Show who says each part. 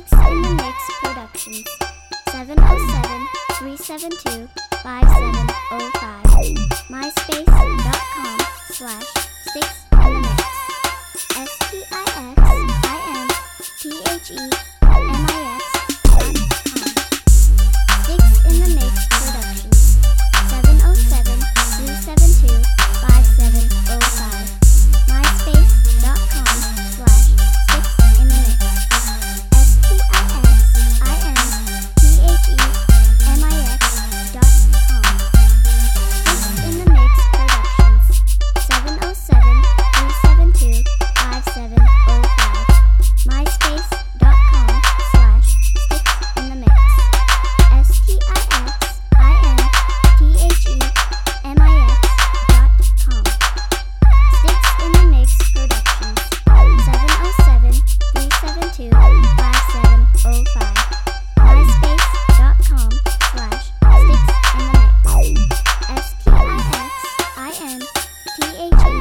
Speaker 1: Sticks in the Mix Productions. 707-372-5705. MySpace.com/SticksInTheMix. SticksInTheMix.com. Sticks in the Mix Productions. 707-372-5705. MySpace.com/SticksInTheMix. SticksInTheMix.